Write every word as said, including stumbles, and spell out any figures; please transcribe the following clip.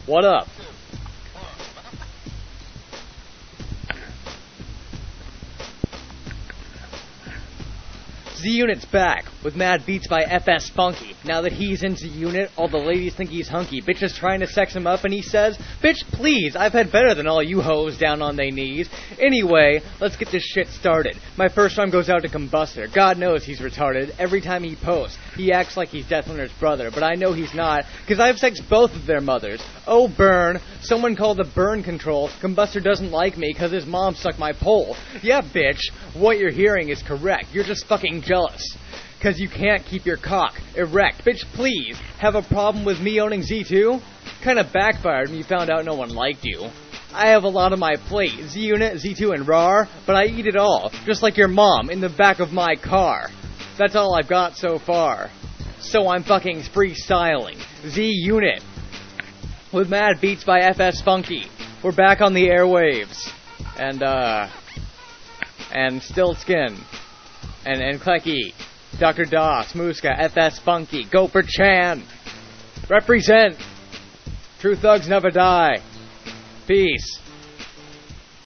What up? Z-Unit's back, with mad beats by F S Funky. Now that he's in Z-Unit, all the ladies think he's hunky. Bitch is trying to sex him up and he says, "Bitch, please, I've had better than all you hoes down on they knees." Anyway, let's get this shit started. My first rhyme goes out to Combustor. God knows he's retarded. Every time he posts, he acts like he's Death Runner's brother, but I know he's not, cause I've sexed both of their mothers. Oh, burn. Someone call the burn control. Combustor doesn't like me cause his mom sucked my pole. Yeah, bitch, what you're hearing is correct. You're just fucking jealous. Cause you can't keep your cock erect. Bitch, please, have a problem with me owning Z two? Kinda backfired when you found out no one liked you. I have a lot on my plate, Z-Unit, Z two, and R A R, but I eat it all, just like your mom in the back of my car. That's all I've got so far. So I'm fucking freestyling. Z-Unit. With mad beats by F S Funky. We're back on the airwaves. And, uh... And Still Skin. And, and Klecky. Doctor Doss, Muska, F S Funky, Gopher Chan. Represent. True thugs never die. Peace.